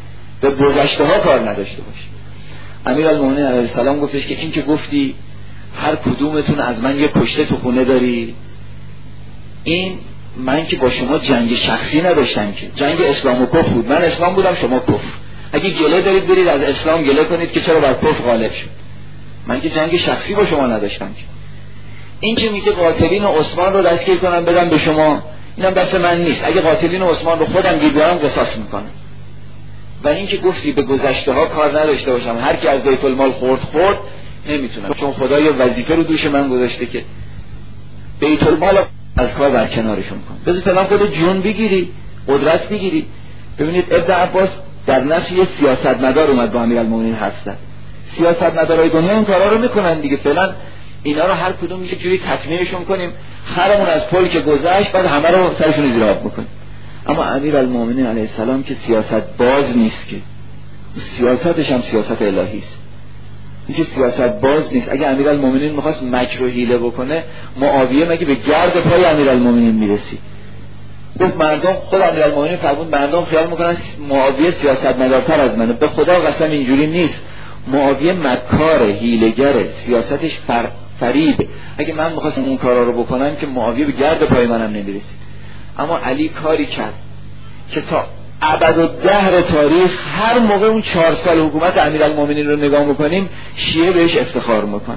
به گذشته ها کار نداشته باش. امیرالمومنین علیه السلام گفتش که این که گفتی هر کدومتون از من یه کشته تو خونه داری، این من که با شما جنگ شخصی نداشتم، که جنگ اسلام و کفر بود. من اسلام بودم، شما کفر. اگه گله دارید برید از اسلام گله کنید که چرا بر کفر غالب شد. من که جنگ شخصی با شما نداشتم. که این که میگه قاتلین عثمان رو دستگیر کنم بدم به شما، اینم دست من نیست. اگه قاتلین عثمان رو خودم گیر بیارم قصاص میکنم. و این که گفتی به گذشته ها کار نداشته باشم، هر کی از بیت المال خورد خورد، نمیتونم، چون خدا یه وظیفه رو دوش من گذاشته که بیت المال از کار برکنارشون کنم. بذار فلان خود جون بگیری، قدرت بگیری. ببینید ابن عباس در نفس یه سیاستمدار اومد با امیرالمومنین حرف زد. سیاستمدارای دنیا این کارا رو میکنن دیگه. فعلا اینا رو هر کدوم یه جوری تطمیعشون کنیم، خرمون از پل که گذشت بعد همه رو سرشون زیر آب میکنیم. اما امیرالمومنین علیه السلام که سیاست باز نیست، که سیاستش هم سیاست الهی است. این که سیاست باز نیست. اگه امیرالمومنین می‌خواست مکر و حیله بکنه، معاویه مگه به گرد پای امیرالمومنین میرسی؟ گفت مردم، خود امیرالمومنین فرمود مردم خیال میکنن معاویه سیاستمدارتر از منه. به خدا قسم اینجوری نیست. معاویه مکاره، حیله‌گره، سیاستش فر... فریب. اگه من می‌خواستم اون کارا رو بکنم که معاویه به گرد پای منم نمیرسید. اما علی کاری کرد که تا ابد و دهر تاریخ هر موقع اون چهار سال حکومت امیرالمومنین رو نگاه میکنیم شیعه بهش افتخار میکنه.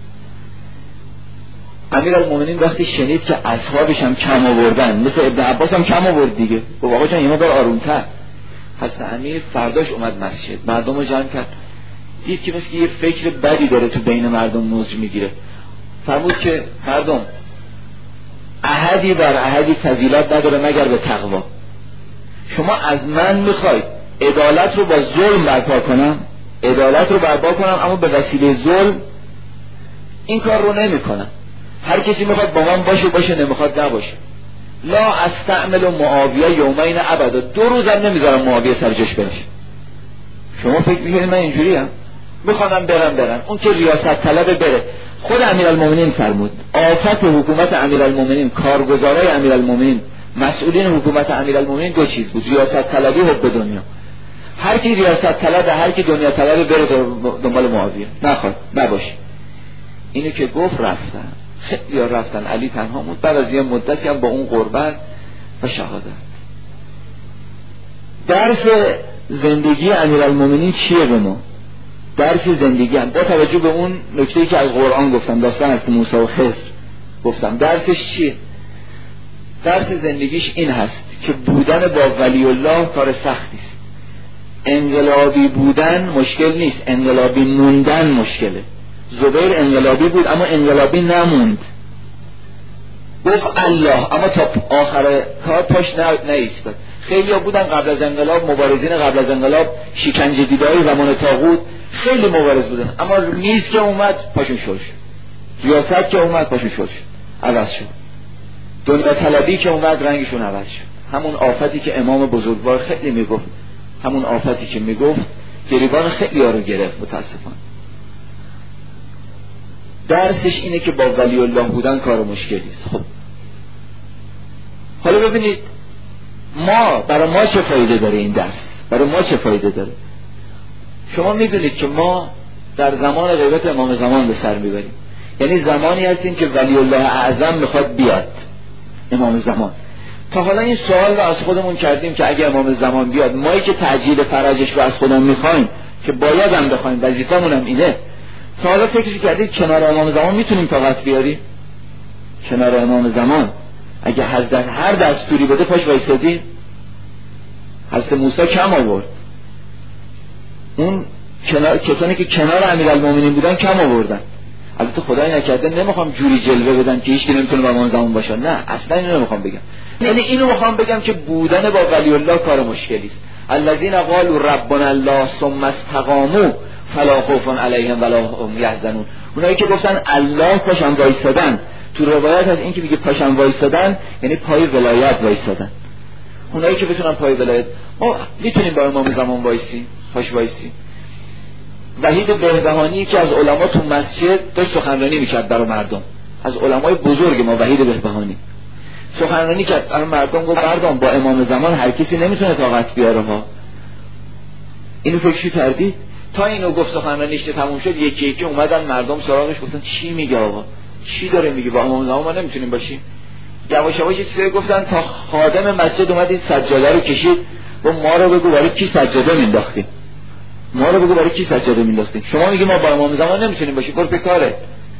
امیرالمومنین وقتی شنید که اصحابش هم کم آوردن، مثل ابن عباس هم کم آورد دیگه، گفت آقا جان یه مقدار آرومتر. حضرت امیر فرداش اومد مسجد، مردم رو جمع کرد، دید که مثل یه فکر بدی داره تو بین مردم نوز میگیره. فرمود که مردم، احدی بر احدی فضیلت نداره مگر به تقوا. شما از من میخواید عدالت رو با ظلم برپا کنم، عدالت رو برپا کنم، اما به وسیله ظلم این کار رو نمی کنم. هر کسی میخواد با من باشه باشه، نمیخواد نباشه. لا استعمل معاویه یومین ابدا، دو روزم نمیذارم معاویه سر جاش بشه. شما فکر میکنید من اینجوری ام؟ میخوام برم برم اون که ریاست طلبه بره. خود امیرالمومنین فرمود آفت حکومت امیرالمومنین، کارگزارای امیرالمومنین، مسئولین حکومت امیرالمومنین دو چیز بود: ریاست طلبی و حب دنیا. هر کی ریاست طلبه، هر کی دنیا طلبه بره دنبال معاویه، نخواد نباشه. اینو که گفت رفتن، خیلی رفتن. علی تنها موند. بعد از یه مدتی هم با اون قربت و شهادت. درس زندگی امیرالمومنین چیه به ما؟ درس زندگی هم با توجه به اون نکته‌ای که از قرآن گفتم، داستان از موسی و خضر گفتم، درسش چیه؟ درس زندگیش این هست که بودن با ولی الله کار سختی است. انقلابی بودن مشکل نیست، انقلابی موندن مشکله. زبیر انقلابی بود اما انقلابی نموند. گفت الله، اما تا آخر کار پاش نایستاد. خیلی ها بودن قبل از انقلاب، مبارزین قبل از انقلاب، شکنجه دیدهای زمان طاغوت، خیلی مبارز بودن، اما میز که اومد پاشون شل شد، ریاست که اومد پاشون شل شد، عوض شد. دنیا طلبی که اومد رنگشون عوض شد. همون آفتی که امام بزرگوار خیلی میگفت، همون آفتی که میگفت گریبان خیلی ها رو گرفت متاسفانه. درسش اینه که با ولی الله بودن کار مشکلی است. خب حالا ببینید ما، برای ما چه فایده داره این درس؟ برای ما چه فایده داره؟ شما میدونید که ما در زمان غیبت امام زمان به سر میبریم. یعنی زمانی هستیم که ولی الله اعظم میخواد بیاد، امام زمان. تا حالا این سوال رو از خودمون کردیم که اگه امام زمان بیاد، مایی که تعجیل فرجش رو از خودمون میخوایم، که باید هم بخوایم، وظیفمون هم اینه، تا حالا فکرش کردید کنار امام زمان میتونیم طاقت بیاریم؟ کنار امام زمان اگه حضرت هر دستوری بده پاش وایسادیم؟ حضرت موسی کم آورد، اون کنار کسانی که کنار امیرالمومنین بودن کم آوردن. البته خدای نکرده نمیخوام جوری جلوه بدم که هیچ کی نمیتونه با امام زمان باشه، نه اصلا اینو نمیخوام بگم. یعنی اینو میخوام بگم که بودن با ولی الله کار مشکلی است. الذين قالوا ربنا الله ثم استقاموا فلا خوف علیهم ولا هم یحزنون. اونایی که گفتن الله پاشن وایسادن، تو روایت از این که میگه پاشن وایسادن یعنی پای ولایت وایسادن. اونایی که بتونن پای ولایت، ما میتونیم با امام زمان وایسیم، پاش وایسیم. وحید بهبهانی که از علما تو مسجد داشت سخنرانی میکرد برای مردم، از علمای بزرگ ما، وحید بهبهانی سخنرانی کرد برای مردم، گفت مردم با امام زمان هر کسی نمیتونه طاقت بیاره ها. اینو فکرشو کردی؟ تا اینو گفت سخنرانیش که تموم شد یکی یکی اومدن مردم سراغش گفتن چی میگه آقا؟ چی داره میگه؟ با امام زمان ما نمیتونیم باشیم؟ یواش یواش چیزی گفتن تا خادم مسجد اومد این سجاده رو کشید و ما رو بگو برای کی سجاده مینداختی؟ ما رو بگو برای کی سجاده مینداختی؟ شما میگی ما با امام زمان نمیتونیم باشیم، برو به کاره.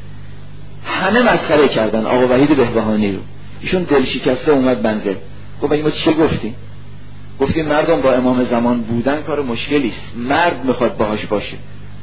همه مسخره کردن آقا وحید بهبهانی رو. ایشون دل شکسته اومد منزل. گفت ما چی گفتیم؟ گفتیم مردم با امام زمان بودن کار مشکلی است، مرد میخواد باهاش باشه.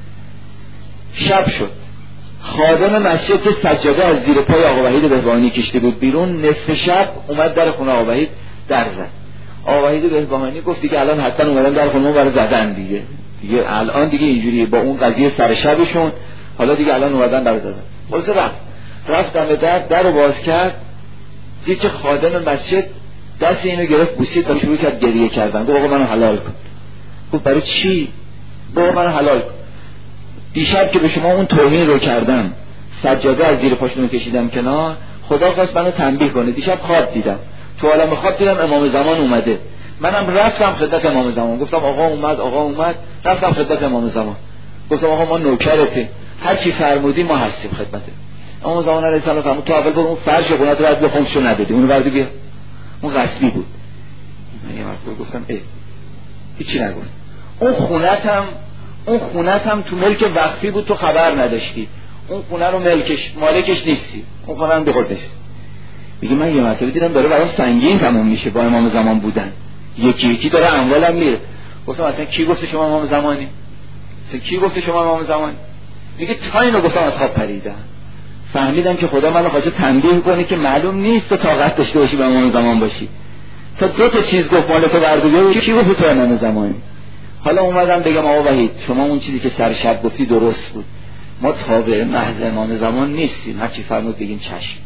شب شد، خادم مسجد که سجاده از زیر پای آقا وحید بهبهانی کشیده بود بیرون، نصف شب اومد در خونه آقا وحید در زد. آقا وحید بهبهانی گفت دیگه الان حتما اومدن در خونه برای زدن دیگه دیگه الان دیگه اینجوریه با اون قضیه سر شبشون، حالا دیگه الان اومدن برای زدن. خلاص رفت رفت دم در در رو باز کرد، دید که خادم مسجد دست اینو گرفت بوسید و شروع کرد گریه کردن. گفت آقا منو حلال کن. گفت برای چی؟ گفت منو حلال کن. دیشب که به شما اون توهین رو کردم، سجاده از زیر پاشونو کشیدم کنار، خدا خواست منو تنبیه کنه. دیشب خواب دیدم، تو عالم خواب دیدم امام زمان اومده، منم رفتم خدمت امام زمان، گفتم آقا اومد آقا اومد رفتم خدمت امام زمان، گفتم آقا ما نوکرته، هر چی فرمودی ما هستیم خدمته. امام زمان علیه السلام فرمود تو اول برو اون فرش خونت رو بعد بخونشو ندادی، اونو بردی بیا. اون غصبی بود. من یه مرتبه گفتم ای هیچی نگفت. اون خونتم اون خونتم تو ملک وقفی بود، تو خبر نداشتی، اون خونه رو ملکش مالکش نیستی، اون خونه رو به خود داشتی. میگه من یه مرتبه دیدم داره برام سنگین تموم میشه با امام زمان بودن، یکی یکی داره اموالم میره. گفتم اصلا کی گفته شما امام زمانی؟ اصلا کی گفته شما امام زمانی؟ میگه تا اینو گفتم از خواب پریدم، فهمیدم که خدا منو خواسته تنبیه کنه که معلوم نیست تو طاقت داشته باشی به امام زمان باشی. تا دو تا چیز گفت مال تو برداشته، کی گفت تو امام زمانی؟ حالا اومدم بگم آقا وحید شما اون چیزی که سر شب گفتی درست بود، ما تابع محض امام زمان نیستیم، هر چی فرمود بگیم چشم.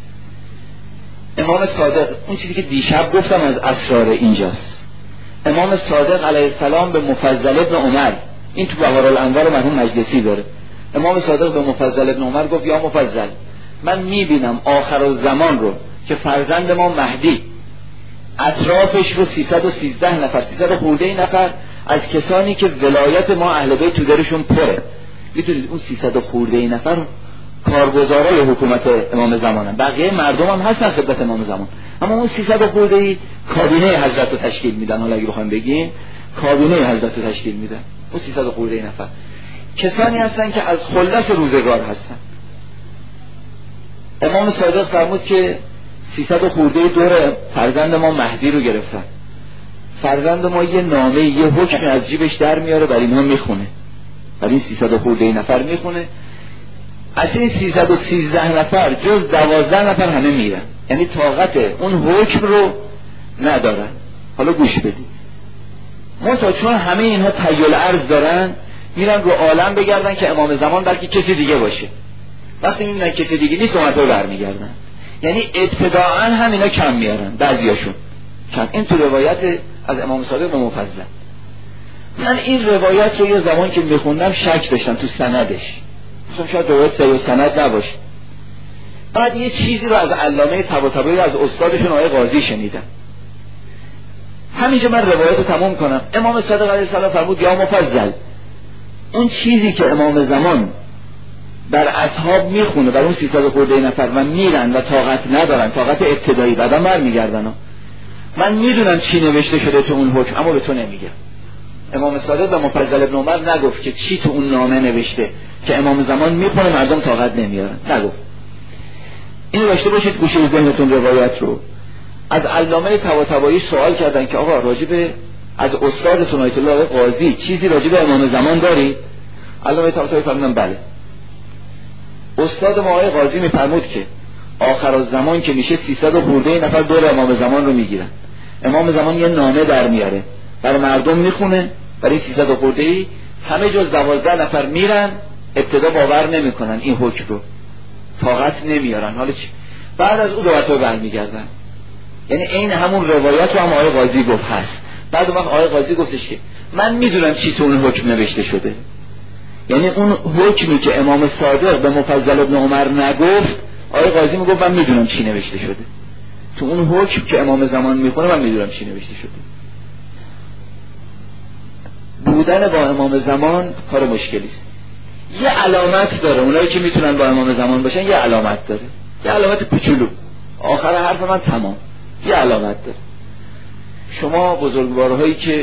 امام صادق اون چیزی که دیشب گفتم از اسرار اینجاست. امام صادق علیه السلام به مفضل ابن عمر، این تو بهارالانوار مرحوم مجلسی داره، امام صادق به مفضل ابن عمر گفت یا مفضل من میبینم آخر الزمان رو که فرزند ما مهدی اطرافش رو سیصد و سیزده نفر سیصد خورده نفر از کسانی که ولایت ما اهل بیت تو درشون پره، میدونید اون سیصد خورده نفر کارگزارای حکومت امام زمانن، بقیه مردم هم هستن خدمت امام زمان، اما اون سیصد خورده کابینه حضرت رو تشکیل میدن. حالا اگه بخوایم بگیم کابینه حضرت رو تشکیل میدن، اون سیصد خورده نفر کسانی هستن که از خلص روزگار هستن. امام صادق فرمود که سیصد خورده دور فرزند ما مهدی رو گرفتن، فرزند ما یه نامه یه حکم از جیبش در میاره برای اینها میخونه، برای این سیصد خورده نفر میخونه. از این سیصد و سیزده نفر جز دوازده نفر همه میرن، یعنی طاقت اون حکم رو ندارن. حالا گوش بدید، منتها چون همه اینها تحیل عرض دارن میرن رو عالم بگردن که امام زمان بلکه کسی دیگه باشه، وقتی میبینن کسی دیگه نیست اومده رو برمیگردن، یعنی ابتداعا هم اینا کم میارن بعضیاشون کم. این تو روایت از امام صادق به مفضل. من این روایت رو یه زمان که میخوندم شک داشتم تو سندش، مثلا شاید روایت صحیح سند نباشه. بعد یه چیزی رو از علامه طباطبایی از استادشون آقای قاضی شنیدم. همینجا من روایت رو تمام کنم. امام صادق علیه السلام فرمود یا مفضل اون چیزی که امام زمان بر اصحاب میخونه بر اون سیصد خورده نفر و میرن و طاقت ندارن، طاقت ابتدایی بعدا برمیگردن، من میدونم چی نوشته شده تو اون حکم اما به تو نمیگم. امام صادق به مفضل ابن عمر نگفت که چی تو اون نامه نوشته که امام زمان میخونه مردم طاقت نمیارن، نگفت. اینو داشته باشید گوشه ذهنتون روایت رو. از علامه طباطبایی سوال کردن که آقا راجب از استادتون آیت الله قاضی چیزی راجب امام زمان داری؟ علامه طباطبایی فرمودن بله. استاد ما آقای قاضی میفرمود که آخر الزمان که میشه سیصد خورده نفر دور امام زمان رو میگیرن، امام زمان یه نامه در میاره برای مردم میخونه، برای سیصد خورده ای همه جز دوازده نفر میرن، ابتدا باور نمیکنن این حکم رو، طاقت نمیارن. حالا چی؟ بعد از اون دوباره برمیگردن. یعنی این همون روایت رو هم آقای قاضی گفت هست. بعد اون وقت آقای قاضی گفتش که من میدونم چی تو اون حکم نوشته شده، یعنی اون حکمی که امام صادق به مفضل ابن عمر نگفت آقای قاضی میگفت من میدونم چی نوشته شده تو اون حکم که امام زمان میخونه، من میدونم چی نوشته شده. بودن با امام زمان کار مشکلی است. یه علامت داره، اونایی که میتونن با امام زمان باشن یه علامت داره، یه علامت کوچولو، آخر حرف من تمام، یه علامت داره. شما بزرگوارهایی که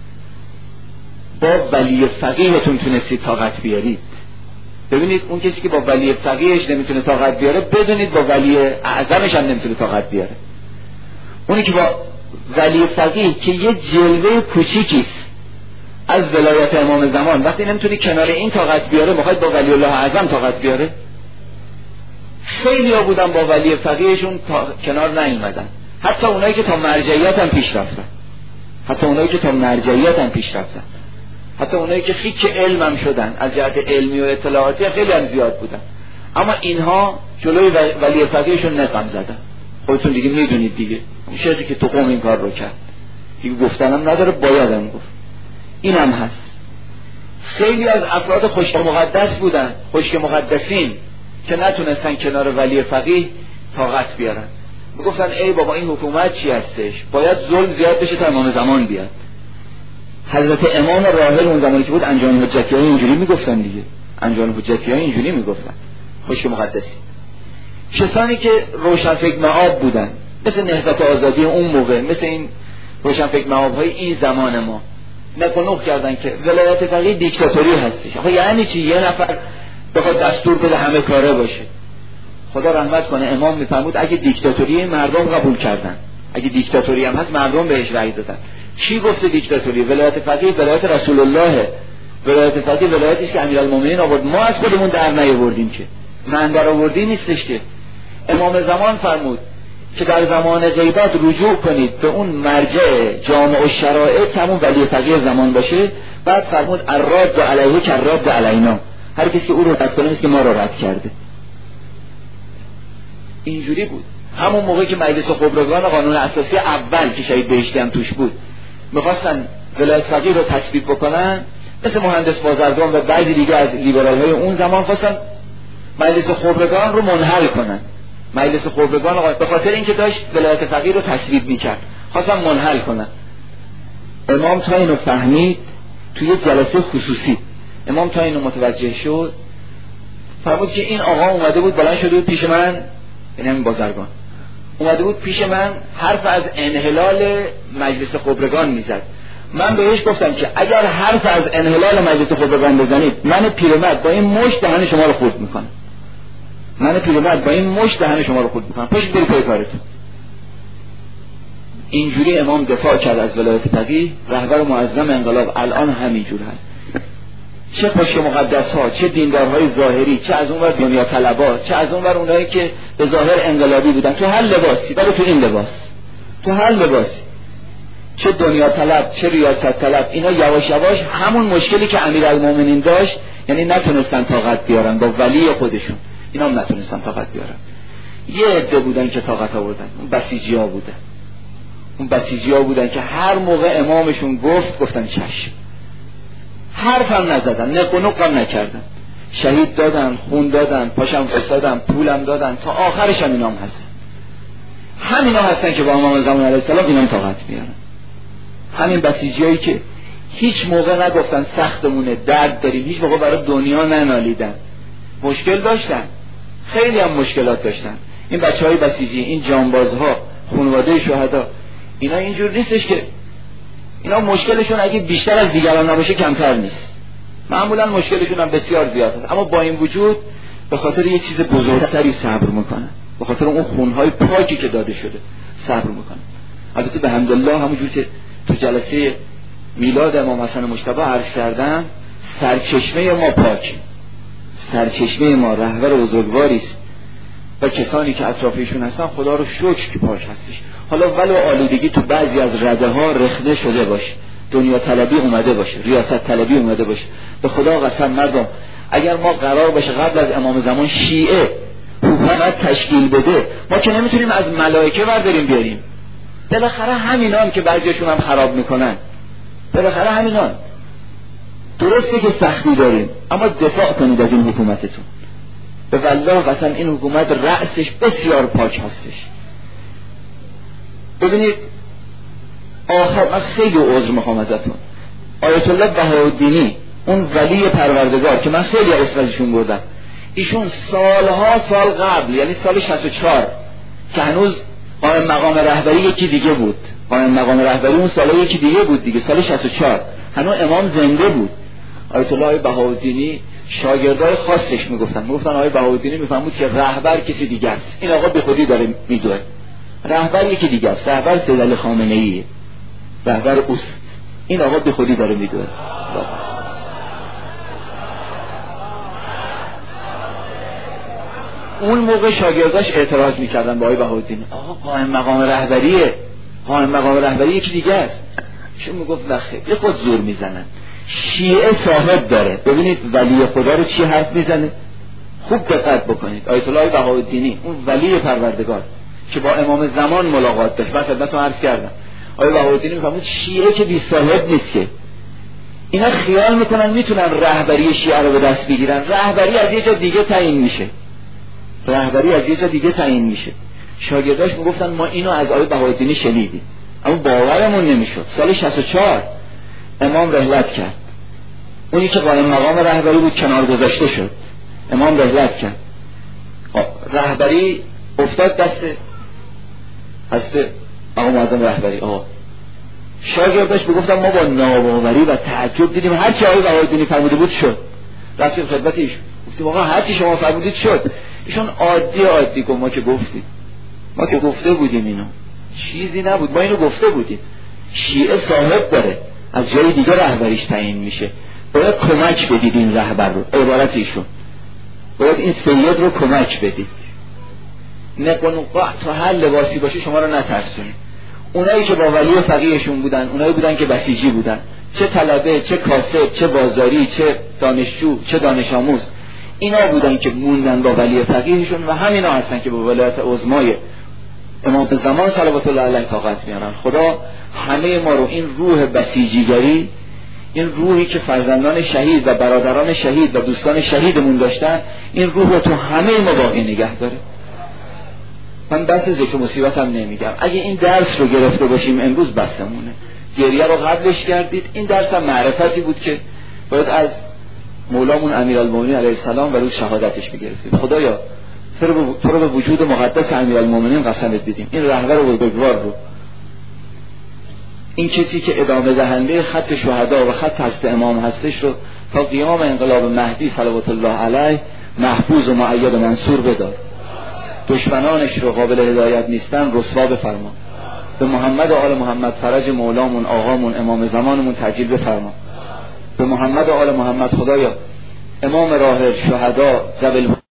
با ولی فقیهتون تونستید طاقت بیارید، ببینید اون کسی که با ولی فقیهش نمیتونه طاقت بیاره، بدونید با ولی اعظمش هم نمیتونه طاقت بیاره. اونی که با ولی فقیه که یه جلوه کوچیکیست از ولایت امام زمان، وقتی نمیتونی کنار این طاقت بیاره، میخواید با ولی الله اعظم طاقت بیاره؟ خیلی ها بودن با ولی فقیهشون تا... کنار نیومدن، حتی اونایی که تا مرجعیت هم پیش رفتن، حتی اونایی که تا مرجعیت هم پیش رفتن، حتی اونایی که خیک علم هم شدن، از جهت علمی و اطلاعاتی خیلی هم زیاد بودن، اما اینها جلوی ولی فقیهشون نقم زدن. خودتون دیگه میدونید دیگه، شخصی که تو قوم این کار رو کرد دیگه گفتنم نداره، بایدم گفت. این هم هست. خیلی از افراد خشک مقدس بودن، خشک مقدسین که نتونستن کنار ولی فقیه طاقت بیارن، میگفتن ای بابا این حکومت چی هستش، باید ظلم زیاد بشه تا امام زمان بیاد. حضرت امام راحل اون زمانی که بود انجام حجتی های اینجوری میگفتن دیگه، انجام حجتی های اینجوری میگفتن خشک مقدسی. کسانی که روشنفکر معاب بودن، مثل نهضت آزادی اون موقع، مثل این روشنفکر معاب های این زمان ما، نکنوخ کردن که ولایت فقیه دیکتاتوری هستش. آخه یعنی چی یه نفر بخواد دستور بده همه کاره باشه؟ خدا رحمت کنه امام میفرمود اگه دیکتاتوری مردم قبول کردن، اگه دیکتاتوری هم هست مردم بهش رأی دادن. کی گفته دیکتاتوری؟ ولایت فقیه ولایت رسول الله، ولایت فقیه ولایتی است که امیرالمومنین آورد، ما از خودمون در نیاوردیم که، من در آوردی نیستش که. امام زمان فرمود که در زمان غیبت رجوع کنید به اون مرجع جامع الشرائع که همون ولی فقیه زمان باشه. بعد فرمود الراد علیه کالراد علینا، هر کسی که او رو رد کنه مثل که ما رو رد کرده. اینجوری بود. همون موقع که مجلس خبرگان قانون اساسی اول که شهید بهشتی هم توش بود میخواستن ولایت فقیه رو تصویب بکنن، مثل مهندس بازرگان و بعضی دیگه از لیبرال های اون زمان خواستن مجلس خبرگان رو منحل کنن. مجلس خبرگان به خاطر اینکه داشت ولایت فقیه رو تصویب میکرد خواستن منحل کنن. امام تا اینو فهمید، توی جلسه خصوصی امام تا اینو متوجه شد، فرمود که این آقا اومده بود بلند شده بود پیش من، این همین بازرگان اومده بود پیش من حرف از انحلال مجلس خبرگان میزد. من بهش گفتم که اگر حرف از انحلال مجلس خبرگان بزنید، من پیرمرد با این مشت دهن شما رو خورد میکنم، من پیرمرد با این مشت دهن شما رو خورد میکنم، پاشید برید پای کارتون. اینجوری امام دفاع کرد از ولایت فقیه. رهبر معظم انقلاب الان همینجور هست، چه خشک مقدس ها، چه دیندارهای ظاهری، چه از اون ور دنیا طلبا، چه از اون ور اونایی که به ظاهر انقلابی بودن، تو هر لباسی، ولی تو این لباس، تو هر لباسی، چه دنیا طلب چه ریاست طلب، اینا یواش یواش همون مشکلی که امیرالمومنین داشت، یعنی نتونستن طاقت بیارن با ولی خودشون، اینا هم نتونستن طاقت بیارن. یه عده بودن که طاقت آوردن، اون بسیجی ها بودن، اون بسیجی ها بودن که هر موقع امامشون گفت گفتن چشم، حرف هم نزدن، نق و نق هم نکردن، شهید دادن، خون دادن، پاشم فسادن، پولم دادن، تا آخرش هم اینام هستن. همینا هستن که با امام زمان علیه السلام اینام طاقت میارن. همین بسیجی هایی که هیچ موقع نگفتن سختمونه، درد داریم، هیچ موقع برای دنیا ننالیدن، مشکل داشتن، خیلی هم مشکلات داشتن. این بچه های بسیجی، این جانبازها، خانواده شهدا، اینا اینجور نیستش که اینا مشکلشون اگه بیشتر از دیگران نباشه کمتر نیست، معمولا مشکلشون هم بسیار زیاد است، اما با این وجود به خاطر یه چیز بزرگتری صبر میکنن، به خاطر اون خونهای پاکی که داده شده صبر میکنن. البته به حمدالله همونجور که تو جلسه میلاد امام حسن مجتبی عرض کردم، سرچشمه ما پاک، سرچشمه ما رهبر بزرگواری است و کسانی که اطرافشون هستن خدا رو شکر که پاک هستش. حالا ولو آلودگی تو بعضی از رده ها رخنه شده باشه، دنیا طلبی اومده باشه، ریاست طلبی اومده باشه، به خدا قسم مردم اگر ما قرار باشه قبل از امام زمان شیعه حکومت تشکیل بده، ما که نمیتونیم از ملائکه برداریم بیاریم، بالاخره همینان که بعضیشون هم خراب میکنن، بالاخره همینان. درسته که سختی داریم اما دفاع کنید از این حکومتتون، به والله قسم این حکومت رأسش بسیار پاک هستش. ببینید آخر من خیلی عذر میخوام ازتون، آیت الله بهاءالدینی اون ولی پروردگار که من خیلی اسم ازشون بردم، ایشون سالها سال قبل، یعنی سال شصت و چهار که هنوز قائم مقام رهبری یکی دیگه بود، قائم مقام رهبری اون سال یکی دیگه بود دیگه، سال شصت و چهار هنوز امام زنده بود. آیت الله بهاءالدینی شاگردای خاصش میگفتن میگفتن آقای بهاءالدینی میفهمود که رهبر کسی دیگه است، این آقا به خودی داره میدوه، رهبر یکی دیگه است، رهبر سید علی خامنه ای، رهبر اوس، این آقا به خودی داره میدوه. اون موقع شاگرداش اعتراض میکردن با آقای بهاءالدینی، آقا قائم مقام رهبریه، قائم مقام رهبری یکی دیگه است. ایشون میگفت نه خیلی خود زور میزنن، شیعه صاحب داره. ببینید ولی خدا رو چی حرف میزنه، خوب دقت بکنید. آیت الله بهاءالدینی اون ولی پروردگار که با امام زمان ملاقات داشت، من خدمتتون عرض کردم، آیت بهاءالدینی میفهمید شیعه که بی صاحب نیست که، اینا خیال میکنن میتونن رهبری شیعه رو به دست بگیرن. رهبری از یه جا دیگه تعیین میشه، رهبری از یه جا دیگه تعیین میشه. شاگرداش میگفتن ما اینو از آیت بهاءالدینی شنیدیم اما باورمون نمیشد. سال شصت و چهار امام رحلت کرد، اونی که قائم مقام رهبری بود کنار گذاشته شد، امام رحلت کرد، رهبری افتاد دست حضرت آقا معظم رهبری. آقا شاگرداش میگفتن ما با ناباوری و تعجب دیدیم هر چی آقای بهاءالدینی فرموده بود شد. رفتیم خدمت ایشون گفتیم آقا هر چی شما فرمودید شد. ایشون عادی عادی گفت ما که گفتیم، ما که گفته بودیم، اینو چیزی نبود، ما اینو گفته بودیم. شیعه صاحب داره، از جای دیگه رهبریش تعیین میشه، باید کمک بدید این رهبر رو، عبارت ایشون باید این سید رو کمک بدید، نقنقع تا هر لباسی باشه شما رو نترسونید. اونایی که با ولی فقیهشون بودن، اونایی بودن که بسیجی بودن، چه طلبه، چه کاسب، چه بازاری، چه دانشجو، چه دانش آموز، اینا بودن که موندن با ولی فقیهشون و همینا هستن که با ولایت عظمای امام زمان صلوات الله علیه طاقت میارن. خدا همه ما رو این روح بسیجیگری، این روحی که فرزندان شهید و برادران شهید و دوستان شهیدمون داشتن، این روح رو تو همه ما باقی نگه داره. من بس ذکر مصیبت هم نمیگم، اگه این درس رو گرفته باشیم امروز بسمونه. گریه رو قبلش کردید، این درس هم معرفتی بود که باید از مولامون امیرالمومنین علیه السلام و روز شهادتش بگرفتیم. خدایا تو رو به وجود مقدس امیرالمومنین قسمت بدیم، این رهبر و بزرگوار رو، این کسی که ادامه دهنده خط شهدا و خط حضرت امام هستش رو تا قیام انقلاب مهدی صلوات الله علیه محفوظ و مؤید و منصور بدار. دشمنانش رو قابل هدایت نیستن رسوا بفرما. به محمد و آل محمد فرج مولامون آقامون امام زمانمون تعجیل بفرما. به محمد و آل محمد خدایا امام راهب شهدا ذوی